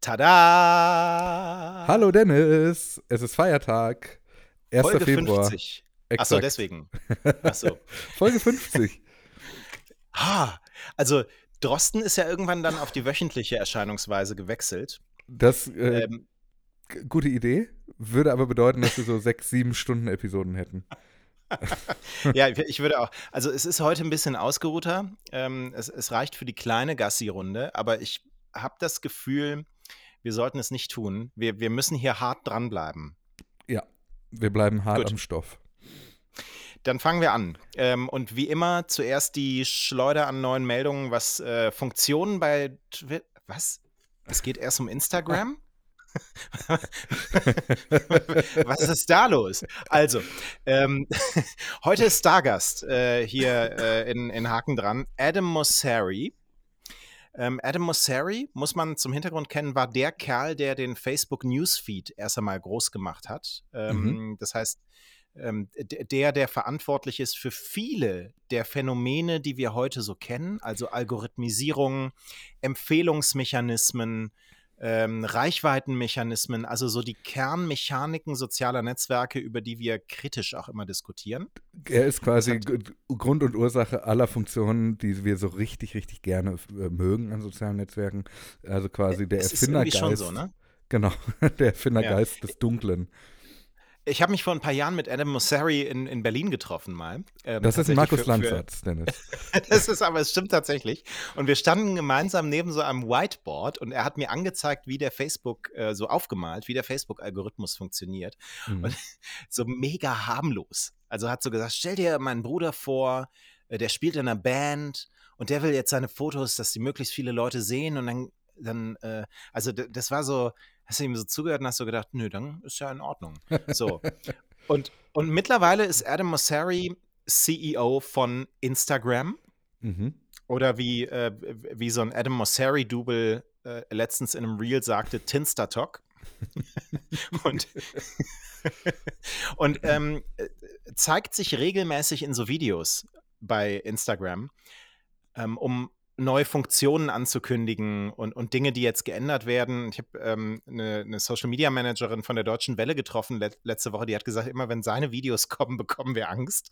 Tada! Hallo Dennis, es ist Feiertag, 1. Folge Februar. 50. Achso, Exakt. deswegen. Achso. Folge 50. Also Drosten ist ja irgendwann dann auf die wöchentliche Erscheinungsweise gewechselt. Das, Ähm, gute Idee, würde aber bedeuten, dass wir so 6-7 Stunden Episoden hätten. ja, ich würde auch. Also es ist heute ein bisschen ausgeruhter. Es reicht für die kleine Gassi-Runde, aber ich habe das Gefühl, wir sollten es nicht tun. Wir müssen hier hart dranbleiben. Ja, wir bleiben hart Gut. am Stoff. Dann fangen wir an. Und wie immer zuerst die Schleuder an neuen Meldungen, was Funktionen bei Twitter. Was? Es geht erst um Instagram? Was ist da los? Also, heute ist Stargast hier in Haken dran. Adam Mosseri. Adam Mosseri, muss man zum Hintergrund kennen, war der Kerl, der den Facebook Newsfeed erst einmal groß gemacht hat. Das heißt, der verantwortlich ist für viele der Phänomene, die wir heute so kennen, also Algorithmisierung, Empfehlungsmechanismen, Reichweitenmechanismen, also so die Kernmechaniken sozialer Netzwerke, über die wir kritisch auch immer diskutieren. Er ist quasi Grund und Ursache aller Funktionen, die wir so richtig, richtig gerne mögen an sozialen Netzwerken. Also quasi der Erfindergeist. Ist irgendwie schon so, ne? Genau, der Erfindergeist des Dunklen. Ich habe mich vor ein paar Jahren mit Adam Mosseri in Berlin getroffen mal. Das ist ein Markus Lanz-Satz, Dennis. Es stimmt tatsächlich. Und wir standen gemeinsam neben so einem Whiteboard und er hat mir angezeigt, wie der Facebook, so aufgemalt, wie der Facebook-Algorithmus funktioniert. Und so mega harmlos. Also hat so gesagt, stell dir meinen Bruder vor, der spielt in einer Band und der will jetzt seine Fotos, dass die möglichst viele Leute sehen und dann also das war so, hast du ihm so zugehört und hast so gedacht, nö, dann ist ja in Ordnung. So. Und mittlerweile ist Adam Mosseri CEO von Instagram. Oder wie so ein Adam Mosseri-Double letztens in einem Reel sagte, Tinstatok. und zeigt sich regelmäßig in so Videos bei Instagram, um neue Funktionen anzukündigen und Dinge, die jetzt geändert werden. Ich habe eine Social-Media-Managerin von der Deutschen Welle getroffen letzte Woche, die hat gesagt, immer wenn seine Videos kommen, bekommen wir Angst.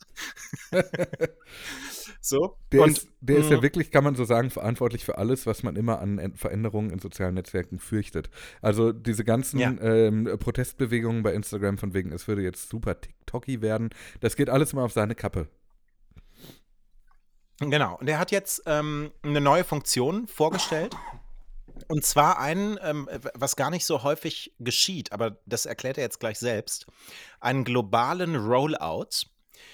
So. Der ist ja wirklich, kann man so sagen, verantwortlich für alles, was man immer an Veränderungen in sozialen Netzwerken fürchtet. Also diese ganzen Protestbewegungen bei Instagram von wegen, es würde jetzt super TikToky werden, das geht alles mal auf seine Kappe. Genau, und er hat jetzt eine neue Funktion vorgestellt. Und zwar was gar nicht so häufig geschieht, aber das erklärt er jetzt gleich selbst, einen globalen Rollout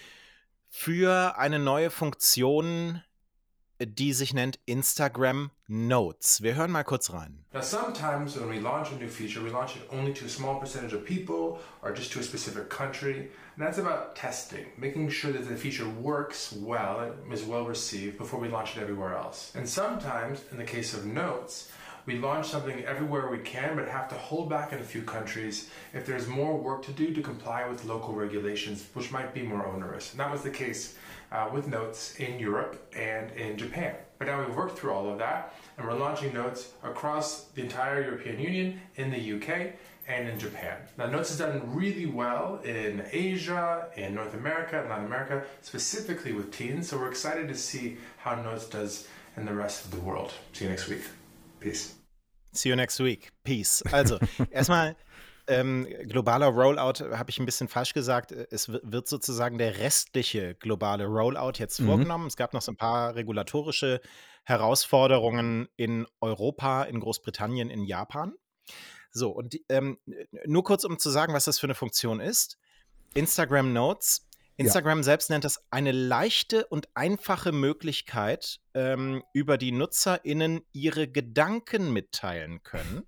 für eine neue Funktion, die sich nennt Instagram Notes. Wir hören mal kurz rein. Now, sometimes when we launch a new feature, we launch it only to a small percentage of people or just to a specific country. And that's about testing, making sure that the feature works well and is well received before we launch it everywhere else. And sometimes, in the case of Notes, we launch something everywhere we can, but have to hold back in a few countries if there's more work to do to comply with local regulations, which might be more onerous. And that was the case with Notes in Europe and in Japan. But now we've worked through all of that, and we're launching Notes across the entire European Union, in the UK, and in Japan. Now, Notes has done really well in Asia, in North America, and Latin America, specifically with teens. So we're excited to see how Notes does in the rest of the world. See you next week. Peace. See you next week. Peace. Also, erstmal globaler Rollout, habe ich ein bisschen falsch gesagt. Es wird sozusagen der restliche globale Rollout jetzt vorgenommen. Es gab noch so ein paar regulatorische Herausforderungen in Europa, in Großbritannien, in Japan. So, und nur kurz, um zu sagen, was das für eine Funktion ist. Instagram Notes. Instagram selbst nennt das eine leichte und einfache Möglichkeit, über die NutzerInnen ihre Gedanken mitteilen können.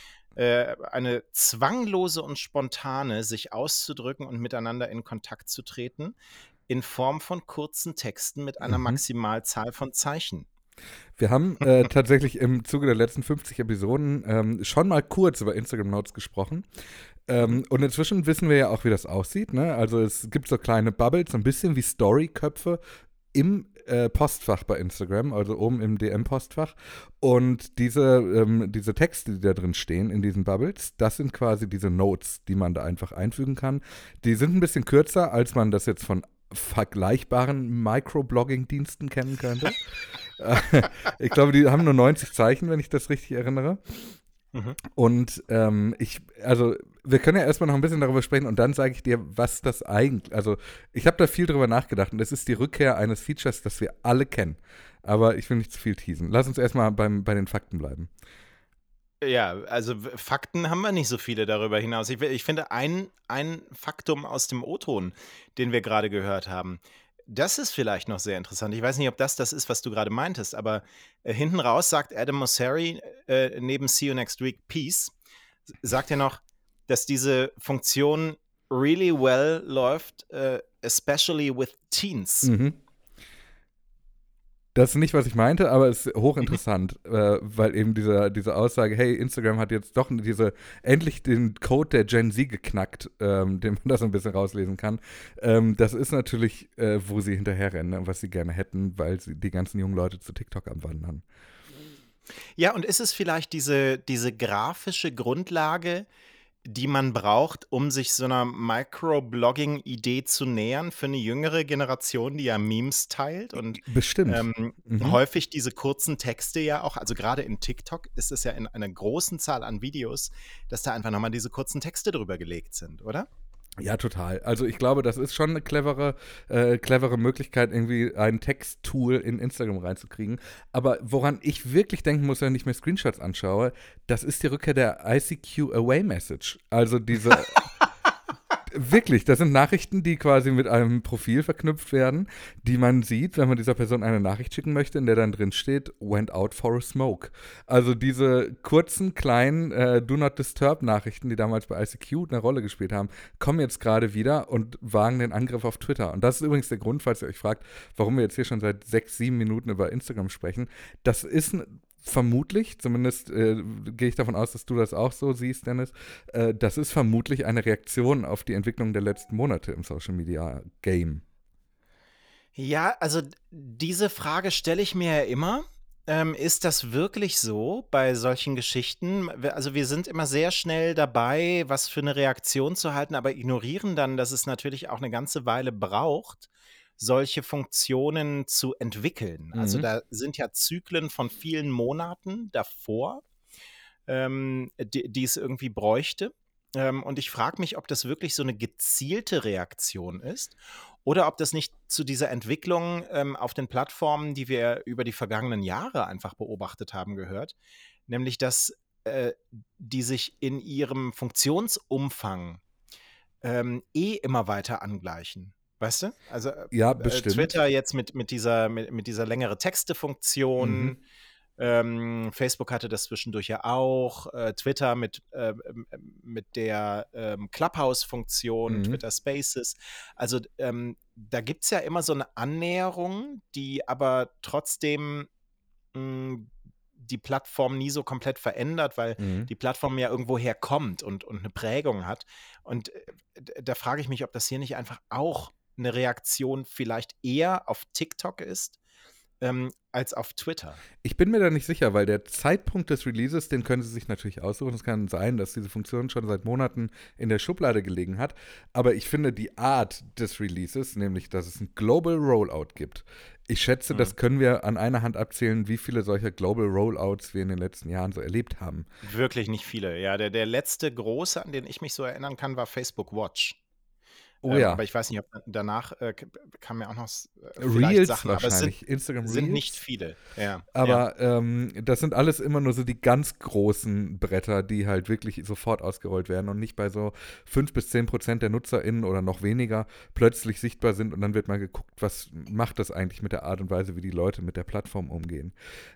Eine zwanglose und spontane, sich auszudrücken und miteinander in Kontakt zu treten, in Form von kurzen Texten mit einer Maximalzahl von Zeichen. Wir haben tatsächlich im Zuge der letzten 50 Episoden schon mal kurz über Instagram Notes gesprochen. Und inzwischen wissen wir ja auch, wie das aussieht. Ne? Also es gibt so kleine Bubbles, so ein bisschen wie Storyköpfe im Postfach bei Instagram, also oben im DM-Postfach. Und diese Texte, die da drin stehen, in diesen Bubbles, das sind quasi diese Notes, die man da einfach einfügen kann. Die sind ein bisschen kürzer, als man das jetzt von vergleichbaren Microblogging-Diensten kennen könnte. Ich glaube, die haben nur 90 Zeichen, wenn ich das richtig erinnere. Mhm. Und wir können ja erstmal noch ein bisschen darüber sprechen und dann sage ich dir, was das eigentlich, also ich habe da viel drüber nachgedacht und es ist die Rückkehr eines Features, das wir alle kennen. Aber ich will nicht zu viel teasen. Lass uns erstmal bei den Fakten bleiben. Ja, also Fakten haben wir nicht so viele darüber hinaus. Ich finde ein Faktum aus dem O-Ton, den wir gerade gehört haben, das ist vielleicht noch sehr interessant. Ich weiß nicht, ob das ist, was du gerade meintest, aber hinten raus sagt Adam Mosseri neben See You Next Week Peace, sagt er noch, dass diese Funktion really well läuft, especially with teens. Mhm. Das ist nicht, was ich meinte, aber es ist hochinteressant, weil eben diese Aussage, hey, Instagram hat jetzt doch endlich den Code der Gen Z geknackt, den man da so ein bisschen rauslesen kann. Das ist natürlich, wo sie hinterherrennen und was sie gerne hätten, weil die ganzen jungen Leute zu TikTok am Wandern. Ja, und ist es vielleicht diese grafische Grundlage, die man braucht, um sich so einer Microblogging-Idee zu nähern für eine jüngere Generation, die ja Memes teilt und Bestimmt. häufig diese kurzen Texte ja auch, also gerade in TikTok ist es ja in einer großen Zahl an Videos, dass da einfach nochmal diese kurzen Texte drüber gelegt sind, oder? Ja, total. Also ich glaube, das ist schon eine clevere Möglichkeit, irgendwie ein Texttool in Instagram reinzukriegen. Aber woran ich wirklich denken muss, wenn ich mir Screenshots anschaue, das ist die Rückkehr der ICQ Away Message. Also diese wirklich, das sind Nachrichten, die quasi mit einem Profil verknüpft werden, die man sieht, wenn man dieser Person eine Nachricht schicken möchte, in der dann drin steht, went out for a smoke. Also diese kurzen, kleinen Do Not Disturb Nachrichten, die damals bei ICQ eine Rolle gespielt haben, kommen jetzt gerade wieder und wagen den Angriff auf Twitter. Und das ist übrigens der Grund, falls ihr euch fragt, warum wir jetzt hier schon seit 6, 7 Minuten über Instagram sprechen. Das ist vermutlich, zumindest gehe ich davon aus, dass du das auch so siehst, Dennis, das ist vermutlich eine Reaktion auf die Entwicklung der letzten Monate im Social Media Game. Ja, also diese Frage stelle ich mir ja immer. Ist das wirklich so bei solchen Geschichten? Also wir sind immer sehr schnell dabei, was für eine Reaktion zu halten, aber ignorieren dann, dass es natürlich auch eine ganze Weile braucht, solche Funktionen zu entwickeln. Also da sind ja Zyklen von vielen Monaten davor, die es irgendwie bräuchte. Und ich frage mich, ob das wirklich so eine gezielte Reaktion ist oder ob das nicht zu dieser Entwicklung auf den Plattformen, die wir über die vergangenen Jahre einfach beobachtet haben, gehört. Nämlich, dass die sich in ihrem Funktionsumfang immer weiter angleichen. Weißt du? Also Ja, bestimmt. Twitter jetzt mit dieser längere Texte-Funktion. Facebook hatte das zwischendurch ja auch. Twitter mit der Clubhouse-Funktion, Twitter Spaces. Also da gibt es ja immer so eine Annäherung, die aber trotzdem die Plattform nie so komplett verändert, weil die Plattform ja irgendwo herkommt und eine Prägung hat. Und da frage ich mich, ob das hier nicht einfach auch eine Reaktion vielleicht eher auf TikTok ist, als auf Twitter. Ich bin mir da nicht sicher, weil der Zeitpunkt des Releases, den können sie sich natürlich aussuchen. Es kann sein, dass diese Funktion schon seit Monaten in der Schublade gelegen hat. Aber ich finde die Art des Releases, nämlich, dass es ein Global Rollout gibt. Ich schätze, das können wir an einer Hand abzählen, wie viele solcher Global Rollouts wir in den letzten Jahren so erlebt haben. Wirklich nicht viele. Ja, der letzte große, an den ich mich so erinnern kann, war Facebook Watch. Oh ja. Aber ich weiß nicht, ob danach kamen ja auch noch Reels Sachen, wahrscheinlich. aber Instagram sind Reels. nicht viele. Ja, aber das sind alles immer nur so die ganz großen Bretter, die halt wirklich sofort ausgerollt werden und nicht bei so 5-10% der NutzerInnen oder noch weniger plötzlich sichtbar sind und dann wird mal geguckt, was macht das eigentlich mit der Art und Weise, wie die Leute mit der Plattform umgehen.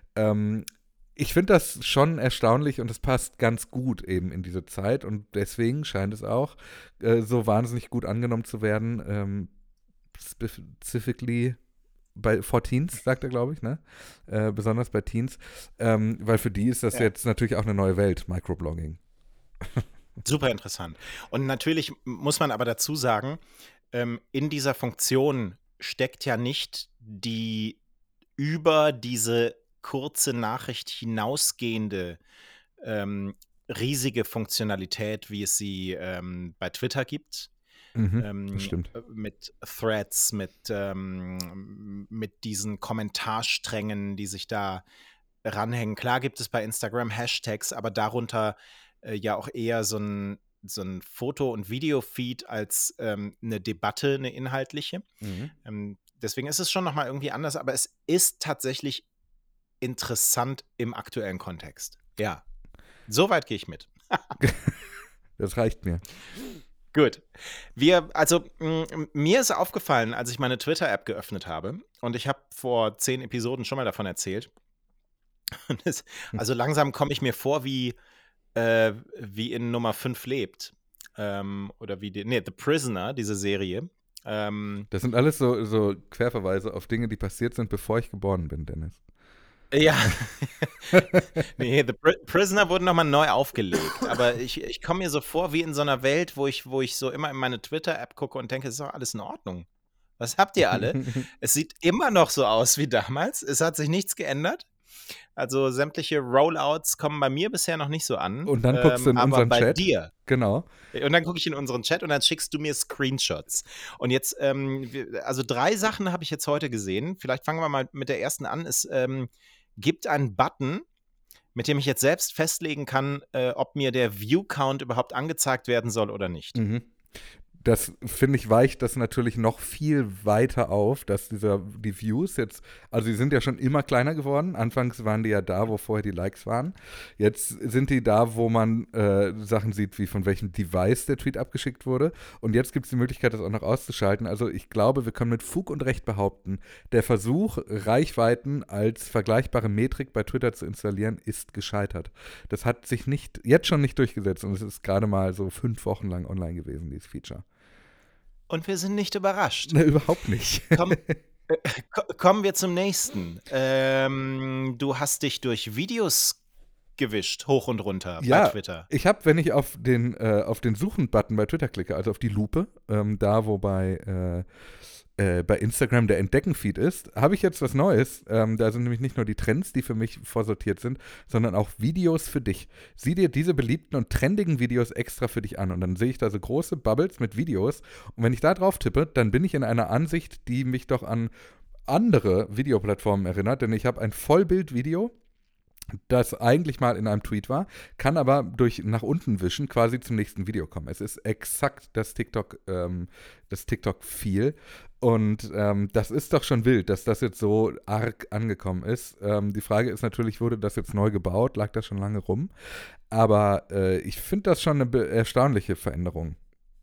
Ich finde das schon erstaunlich und es passt ganz gut eben in diese Zeit und deswegen scheint es auch so wahnsinnig gut angenommen zu werden, specifically for Teens, sagt er, glaube ich, ne? Besonders bei Teens, weil für die ist das jetzt natürlich auch eine neue Welt, Microblogging. Super interessant. Und natürlich muss man aber dazu sagen, in dieser Funktion steckt ja nicht die über diese kurze Nachricht hinausgehende riesige Funktionalität, wie es sie bei Twitter gibt. Das stimmt. Mit Threads, mit diesen Kommentarsträngen, die sich da ranhängen. Klar gibt es bei Instagram Hashtags, aber darunter ja auch eher so ein Foto- und Video-Feed als eine Debatte, eine inhaltliche. Deswegen ist es schon nochmal irgendwie anders, aber es ist tatsächlich interessant im aktuellen Kontext. Ja, soweit gehe ich mit. Das reicht mir. Gut. Mir ist aufgefallen, als ich meine Twitter-App geöffnet habe, und ich habe vor 10 Episoden schon mal davon erzählt, also langsam komme ich mir vor wie in Nummer 5 lebt. Oder wie The Prisoner, diese Serie. Das sind alles so Querverweise auf Dinge, die passiert sind, bevor ich geboren bin, Dennis. Ja. Nee, The Prisoner wurde nochmal neu aufgelegt. Aber ich komme mir so vor wie in so einer Welt, wo ich so immer in meine Twitter-App gucke und denke, es ist doch alles in Ordnung. Was habt ihr alle? Es sieht immer noch so aus wie damals. Es hat sich nichts geändert. Also sämtliche Rollouts kommen bei mir bisher noch nicht so an. Und dann guckst du in aber unseren bei Chat. dir. Genau. Und dann gucke ich in unseren Chat und dann schickst du mir Screenshots. Und jetzt, also 3 Sachen habe ich jetzt heute gesehen. Vielleicht fangen wir mal mit der ersten an. Es gibt einen Button, mit dem ich jetzt selbst festlegen kann, ob mir der View-Count überhaupt angezeigt werden soll oder nicht. Das, finde ich, weicht das natürlich noch viel weiter auf, dass die Views jetzt, also die sind ja schon immer kleiner geworden. Anfangs waren die ja da, wo vorher die Likes waren. Jetzt sind die da, wo man Sachen sieht, wie von welchem Device der Tweet abgeschickt wurde. Und jetzt gibt es die Möglichkeit, das auch noch auszuschalten. Also ich glaube, wir können mit Fug und Recht behaupten, der Versuch, Reichweiten als vergleichbare Metrik bei Twitter zu installieren, ist gescheitert. Das hat sich jetzt schon nicht durchgesetzt und es ist gerade mal so 5 Wochen lang online gewesen, dieses Feature. Und wir sind nicht überrascht. Ne, überhaupt nicht. Kommen wir zum nächsten. Du hast dich durch Videos gewischt, hoch und runter bei Twitter. Ich habe, wenn ich auf den Suchen-Button bei Twitter klicke, also auf die Lupe, da wo bei Instagram der Entdecken-Feed ist, habe ich jetzt was Neues. Da sind nämlich nicht nur die Trends, die für mich vorsortiert sind, sondern auch Videos für dich. Sieh dir diese beliebten und trendigen Videos extra für dich an. Und dann sehe ich da so große Bubbles mit Videos. Und wenn ich da drauf tippe, dann bin ich in einer Ansicht, die mich doch an andere Videoplattformen erinnert. Denn ich habe ein Vollbild-Video, das eigentlich mal in einem Tweet war, kann aber durch nach unten wischen quasi zum nächsten Video kommen. Es ist exakt das TikTok-Feel. Und das ist doch schon wild, dass das jetzt so arg angekommen ist. Die Frage ist natürlich, wurde das jetzt neu gebaut? Lag das schon lange rum? Aber ich finde das schon eine erstaunliche Veränderung.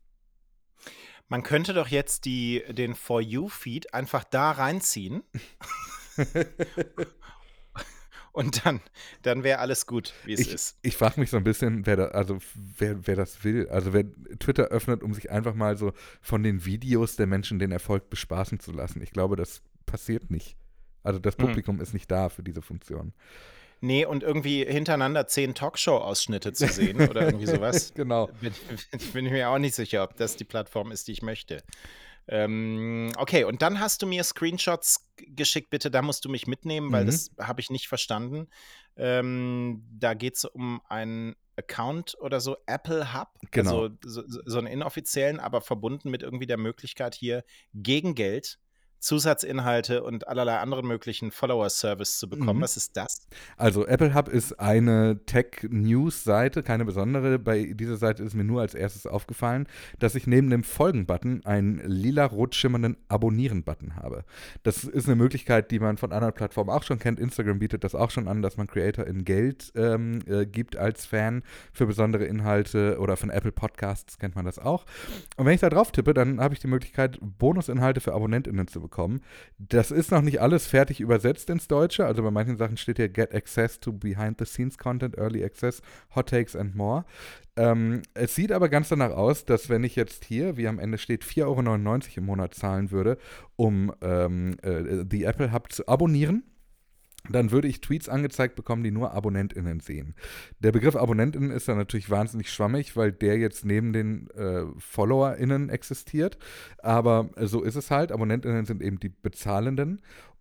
Man könnte doch jetzt den For You-Feed einfach da reinziehen. Und dann wäre alles gut, wie es ist. Ich frage mich so ein bisschen, wer das will. Also wer Twitter öffnet, um sich einfach mal so von den Videos der Menschen den Erfolg bespaßen zu lassen. Ich glaube, das passiert nicht. Also das Publikum ist nicht da für diese Funktion. Nee, und irgendwie hintereinander 10 Talkshow-Ausschnitte zu sehen oder irgendwie sowas. Genau. Bin ich mir auch nicht sicher, ob das die Plattform ist, die ich möchte. Okay, und dann hast du mir Screenshots geschickt, bitte, da musst du mich mitnehmen, weil das habe ich nicht verstanden. Da geht es um einen Account oder so, Apple Hub, Genau. also so einen inoffiziellen, aber verbunden mit irgendwie der Möglichkeit hier gegen Geld Zusatzinhalte und allerlei anderen möglichen Follower-Service zu bekommen. Was ist das? Also Apple Hub ist eine Tech-News-Seite, keine besondere. Bei dieser Seite ist mir nur als erstes aufgefallen, dass ich neben dem Folgen-Button einen lila-rot schimmernden Abonnieren-Button habe. Das ist eine Möglichkeit, die man von anderen Plattformen auch schon kennt. Instagram bietet das auch schon an, dass man CreatorInnen Geld gibt als Fan für besondere Inhalte, oder von Apple Podcasts kennt man das auch. Und wenn ich da drauf tippe, dann habe ich die Möglichkeit, Bonusinhalte für AbonnentInnen zu bekommen. Das ist noch nicht alles fertig übersetzt ins Deutsche. Also bei manchen Sachen steht hier Get Access to Behind-the-Scenes-Content, Early Access, Hot Takes and more. Es sieht aber ganz danach aus, dass wenn ich jetzt hier, wie am Ende steht, 4,99 € im Monat zahlen würde, um die Apple Hub zu abonnieren, dann würde ich Tweets angezeigt bekommen, die nur AbonnentInnen sehen. Der Begriff AbonnentInnen ist dann natürlich wahnsinnig schwammig, weil der jetzt neben den FollowerInnen existiert. Aber so ist es halt. AbonnentInnen sind eben die Bezahlenden.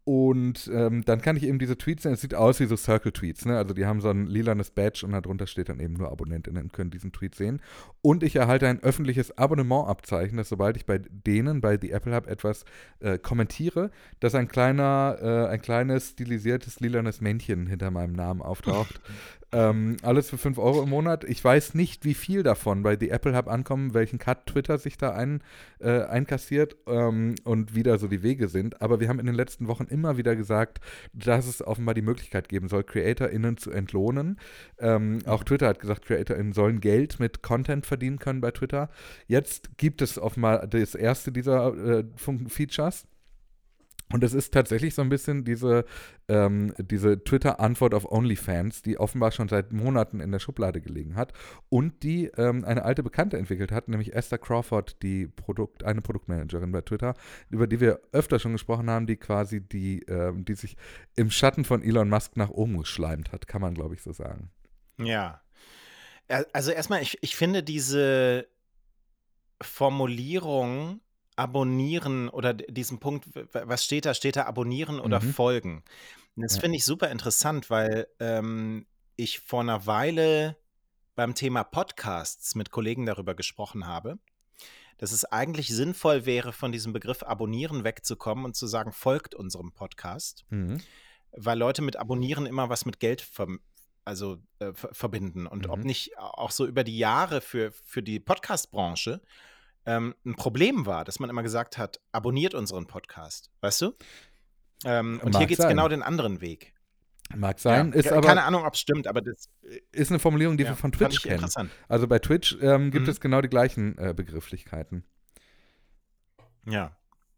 Und dann kann ich eben diese Tweets sehen. Es sieht aus wie so Circle-Tweets, ne? Also die haben so ein lilanes Badge und darunter steht dann eben nur AbonnentInnen können diesen Tweet sehen. Und ich erhalte ein öffentliches Abonnementabzeichen, dass sobald ich bei denen, bei The Apple Hub etwas kommentiere, dass ein kleines stilisiertes lilanes Männchen hinter meinem Namen auftaucht. Alles für 5 Euro im Monat. Ich weiß nicht, wie viel davon bei The Apple Hub ankommen, welchen Cut Twitter sich da einkassiert und wie da so die Wege sind. Aber wir haben in den letzten Wochen immer wieder gesagt, dass es offenbar die Möglichkeit geben soll, CreatorInnen zu entlohnen. Auch Twitter hat gesagt, CreatorInnen sollen Geld mit Content verdienen können bei Twitter. Jetzt gibt es offenbar das erste dieser Features. Und es ist tatsächlich so ein bisschen diese Twitter-Antwort auf OnlyFans, die offenbar schon seit Monaten in der Schublade gelegen hat und die eine alte Bekannte entwickelt hat, nämlich Esther Crawford, eine Produktmanagerin bei Twitter, über die wir öfter schon gesprochen haben, die quasi die sich im Schatten von Elon Musk nach oben geschleimt hat, kann man, glaube ich, so sagen. Ja. Also erstmal, ich finde diese Formulierung abonnieren oder diesen Punkt, was steht da? Steht da abonnieren oder folgen? Und das finde ich super interessant, weil ich vor einer Weile beim Thema Podcasts mit Kollegen darüber gesprochen habe, dass es eigentlich sinnvoll wäre, von diesem Begriff abonnieren wegzukommen und zu sagen, folgt unserem Podcast, weil Leute mit abonnieren immer was mit Geld verbinden und ob nicht auch so über die Jahre für die Podcast-Branche ein Problem war, dass man immer gesagt hat, abonniert unseren Podcast, weißt du? Und hier geht es genau den anderen Weg. Mag sein, ist aber keine Ahnung, ob es stimmt, aber das ist eine Formulierung, die wir von Twitch kennen. Also bei Twitch gibt es genau die gleichen Begrifflichkeiten. Ja.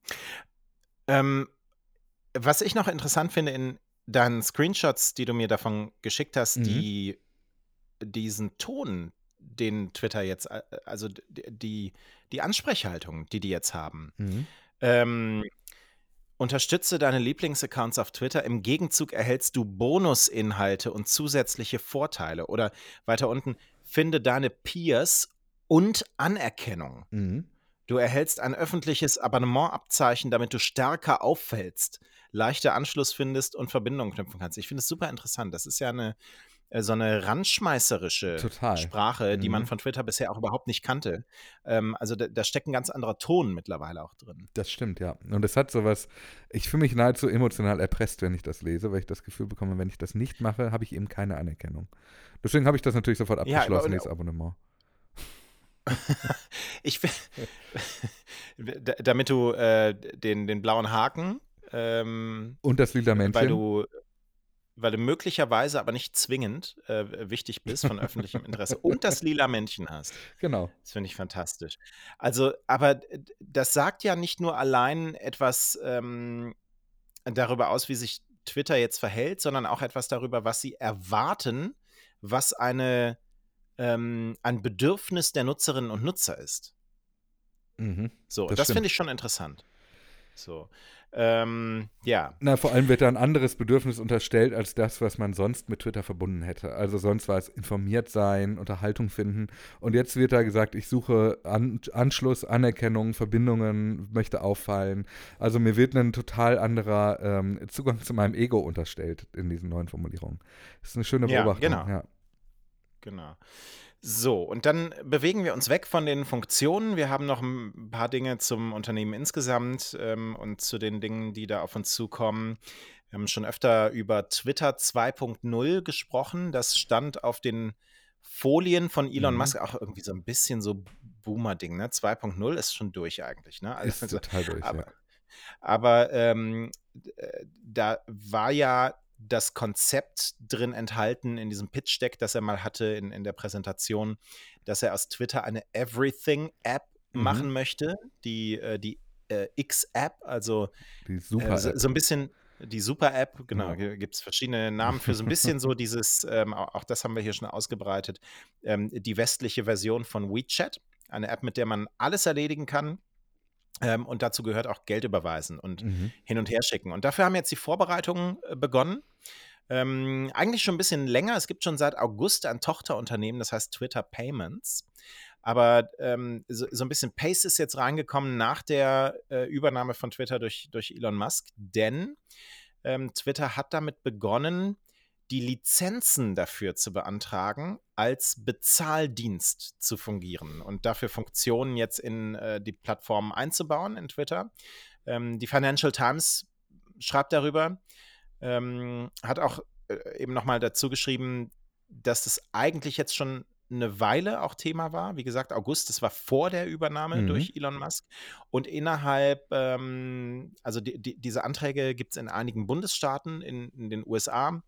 Was ich noch interessant finde in deinen Screenshots, die du mir davon geschickt hast, diesen Ton, den Twitter jetzt, also die Ansprechhaltung, die jetzt haben. Unterstütze deine Lieblingsaccounts auf Twitter. Im Gegenzug erhältst du Bonusinhalte und zusätzliche Vorteile. Oder weiter unten, finde deine Peers und Anerkennung. Du erhältst ein öffentliches Abonnementabzeichen, damit du stärker auffällst, leichter Anschluss findest und Verbindungen knüpfen kannst. Ich finde es super interessant. Das ist ja so eine randschmeißerische Sprache, die man von Twitter bisher auch überhaupt nicht kannte. Also da steckt ein ganz anderer Ton mittlerweile auch drin. Das stimmt, ja. Und es hat sowas, ich fühle mich nahezu emotional erpresst, wenn ich das lese, weil ich das Gefühl bekomme, wenn ich das nicht mache, habe ich eben keine Anerkennung. Deswegen habe ich das natürlich sofort abgeschlossen, dieses Abonnement. Damit du den blauen Haken und das lila Männchen, weil du möglicherweise, aber nicht zwingend wichtig bist von öffentlichem Interesse und das lila Männchen hast. Genau. Das finde ich fantastisch. Also, aber das sagt ja nicht nur allein etwas darüber aus, wie sich Twitter jetzt verhält, sondern auch etwas darüber, was sie erwarten, was ein Bedürfnis der Nutzerinnen und Nutzer ist. So, das finde ich schon interessant. So, ja. Na, vor allem wird da ein anderes Bedürfnis unterstellt, als das, was man sonst mit Twitter verbunden hätte. Also sonst war es informiert sein, Unterhaltung finden. Und jetzt wird da gesagt, ich suche Anschluss, Anerkennung, Verbindungen, möchte auffallen. Also mir wird ein total anderer Zugang zu meinem Ego unterstellt in diesen neuen Formulierungen. Das ist eine schöne Beobachtung. Ja, genau. So, und dann bewegen wir uns weg von den Funktionen. Wir haben noch ein paar Dinge zum Unternehmen insgesamt und zu den Dingen, die da auf uns zukommen. Wir haben schon öfter über Twitter 2.0 gesprochen. Das stand auf den Folien von Elon Musk, auch irgendwie so ein bisschen so Boomer-Ding, ne? 2.0 ist schon durch eigentlich, ne? Ist total durch, ja. Aber da war ja das Konzept drin enthalten in diesem Pitch-Deck, das er mal hatte in der Präsentation, dass er aus Twitter eine Everything-App machen möchte, die X-App, also die Super-App. So ein bisschen die Super-App, genau, gibt es verschiedene Namen für, so ein bisschen so dieses, auch das haben wir hier schon ausgebreitet, die westliche Version von WeChat, eine App, mit der man alles erledigen kann. Und dazu gehört auch Geld überweisen und hin und her schicken. Und dafür haben jetzt die Vorbereitungen begonnen. Eigentlich schon ein bisschen länger. Es gibt schon seit August ein Tochterunternehmen, das heißt Twitter Payments. Aber so ein bisschen Pace ist jetzt reingekommen nach der Übernahme von Twitter durch Elon Musk. Denn Twitter hat damit begonnen, die Lizenzen dafür zu beantragen, als Bezahldienst zu fungieren und dafür Funktionen jetzt in die Plattform einzubauen in Twitter. Die Financial Times schreibt darüber, hat auch eben nochmal dazu geschrieben, dass es eigentlich jetzt schon eine Weile auch Thema war. Wie gesagt, August, das war vor der Übernahme durch Elon Musk. Und innerhalb, also diese Anträge gibt es in einigen Bundesstaaten in den USA.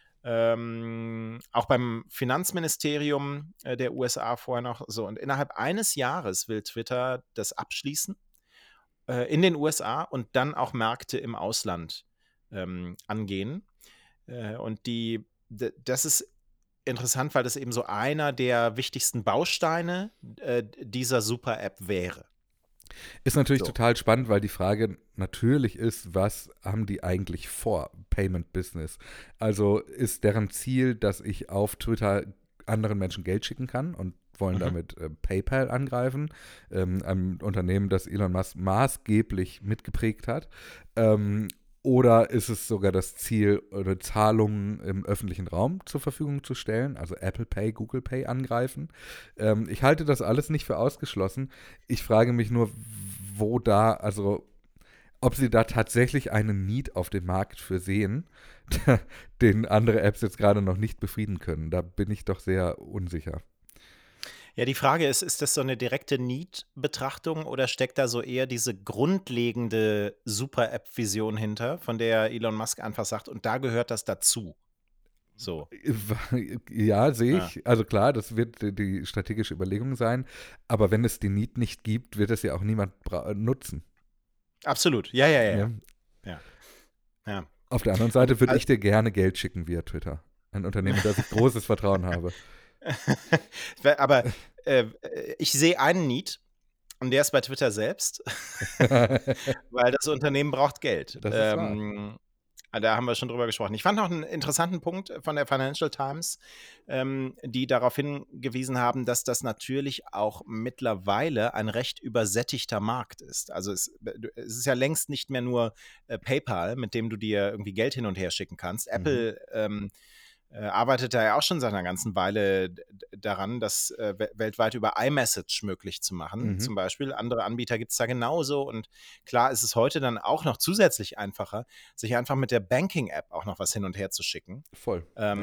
Auch beim Finanzministerium der USA vorher noch so. Und innerhalb eines Jahres will Twitter das abschließen in den USA und dann auch Märkte im Ausland angehen. Und das ist interessant, weil das eben so einer der wichtigsten Bausteine dieser Super-App wäre. Ist natürlich total spannend, weil die Frage natürlich ist, was haben die eigentlich vor, Payment Business? Also ist deren Ziel, dass ich auf Twitter anderen Menschen Geld schicken kann und wollen damit PayPal angreifen, ein Unternehmen, das Elon Musk maßgeblich mitgeprägt hat. Oder ist es sogar das Ziel, Zahlungen im öffentlichen Raum zur Verfügung zu stellen, also Apple Pay, Google Pay angreifen? Ich halte das alles nicht für ausgeschlossen. Ich frage mich nur, ob sie da tatsächlich einen Need auf dem Markt für sehen, den andere Apps jetzt gerade noch nicht befrieden können. Da bin ich doch sehr unsicher. Ja, die Frage ist das so eine direkte Need-Betrachtung oder steckt da so eher diese grundlegende Super-App-Vision hinter, von der Elon Musk einfach sagt, und da gehört das dazu? So. Ja, sehe ich. Also klar, das wird die strategische Überlegung sein. Aber wenn es die Need nicht gibt, wird es ja auch niemand nutzen. Absolut. Ja. Auf der anderen Seite würde ich dir gerne Geld schicken via Twitter. Ein Unternehmen, das ich großes Vertrauen habe. Aber ich sehe einen Need und der ist bei Twitter selbst, weil das Unternehmen braucht Geld. Das ist wahr. Da haben wir schon drüber gesprochen. Ich fand noch einen interessanten Punkt von der Financial Times, die darauf hingewiesen haben, dass das natürlich auch mittlerweile ein recht übersättigter Markt ist. Also es ist ja längst nicht mehr nur PayPal, mit dem du dir irgendwie Geld hin und her schicken kannst. Apple arbeitet da ja auch schon seit einer ganzen Weile daran, das weltweit über iMessage möglich zu machen, zum Beispiel. Andere Anbieter gibt es da genauso. Und klar ist es heute dann auch noch zusätzlich einfacher, sich einfach mit der Banking-App auch noch was hin und her zu schicken. Voll.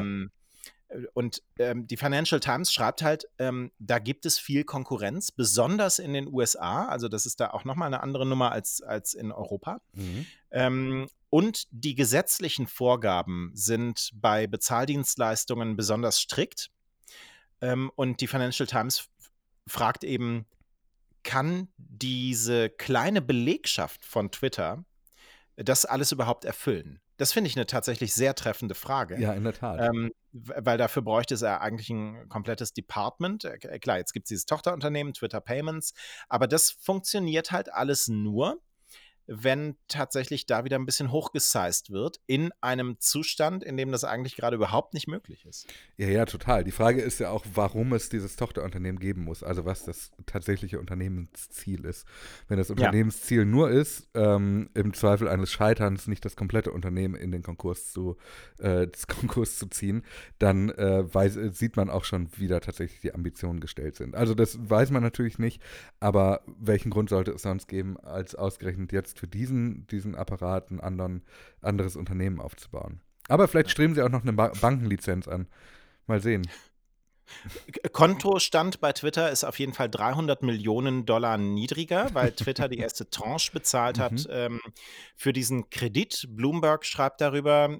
Und die Financial Times schreibt halt, da gibt es viel Konkurrenz, besonders in den USA. Also das ist da auch nochmal eine andere Nummer als in Europa. Und die gesetzlichen Vorgaben sind bei Bezahldienstleistungen besonders strikt. Und die Financial Times fragt eben, kann diese kleine Belegschaft von Twitter das alles überhaupt erfüllen? Das finde ich eine tatsächlich sehr treffende Frage. Ja, in der Tat. Weil dafür bräuchte es ja eigentlich ein komplettes Department. Klar, jetzt gibt es dieses Tochterunternehmen, Twitter Payments, aber das funktioniert halt alles nur, wenn tatsächlich da wieder ein bisschen hochgesized wird, in einem Zustand, in dem das eigentlich gerade überhaupt nicht möglich ist. Ja, total. Die Frage ist ja auch, warum es dieses Tochterunternehmen geben muss, also was das tatsächliche Unternehmensziel ist. Wenn das Unternehmensziel nur ist, im Zweifel eines Scheiterns nicht das komplette Unternehmen in den Konkurs zu ziehen, dann sieht man auch schon, wie da tatsächlich die Ambitionen gestellt sind. Also das weiß man natürlich nicht, aber welchen Grund sollte es sonst geben, als ausgerechnet jetzt für diesen Apparat ein anderes Unternehmen aufzubauen. Aber vielleicht streben sie auch noch eine Bankenlizenz an. Mal sehen. Kontostand bei Twitter ist auf jeden Fall $300 Millionen niedriger, weil Twitter die erste Tranche bezahlt hat für diesen Kredit. Bloomberg schreibt darüber,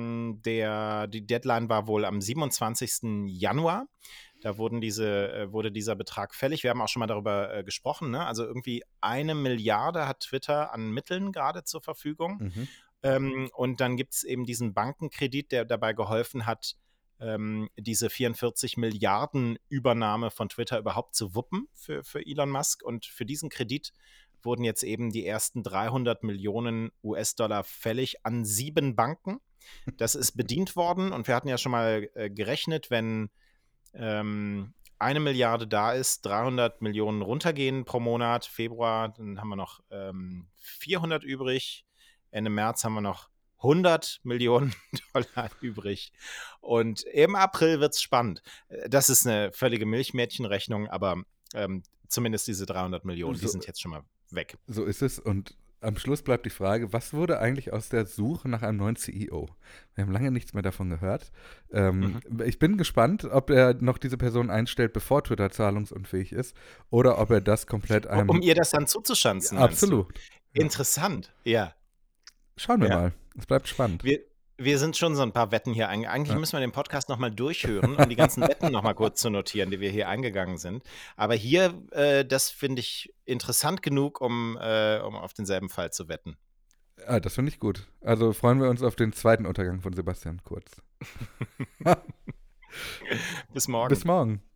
die Deadline war wohl am 27. Januar. Da wurde dieser Betrag fällig. Wir haben auch schon mal darüber gesprochen. Ne? Also irgendwie 1 Milliarde hat Twitter an Mitteln gerade zur Verfügung. Und dann gibt es eben diesen Bankenkredit, der dabei geholfen hat, diese 44 Milliarden Übernahme von Twitter überhaupt zu wuppen für Elon Musk. Und für diesen Kredit wurden jetzt eben die ersten 300 Millionen US-Dollar fällig an 7 Banken. Das ist bedient worden. Und wir hatten ja schon mal gerechnet, wenn 1 Milliarde da ist, 300 Millionen runtergehen pro Monat, Februar, dann haben wir noch 400 übrig, Ende März haben wir noch 100 Millionen Dollar übrig. Und im April wird es spannend. Das ist eine völlige Milchmädchenrechnung, aber zumindest diese 300 Millionen, die sind jetzt schon mal weg. So ist es. Und am Schluss bleibt die Frage, was wurde eigentlich aus der Suche nach einem neuen CEO? Wir haben lange nichts mehr davon gehört. Ich bin gespannt, ob er noch diese Person einstellt, bevor Twitter zahlungsunfähig ist, oder ob er das komplett Um ihr das dann zuzuschanzen. Absolut. Interessant, ja. Schauen wir mal. Es bleibt spannend. Wir sind schon so ein paar Wetten hier Eigentlich müssen wir den Podcast nochmal durchhören, um die ganzen Wetten nochmal kurz zu notieren, die wir hier eingegangen sind. Aber hier, das finde ich interessant genug, um auf denselben Fall zu wetten. Das finde ich gut. Also freuen wir uns auf den zweiten Untergang von Sebastian Kurz. Bis morgen. Bis morgen.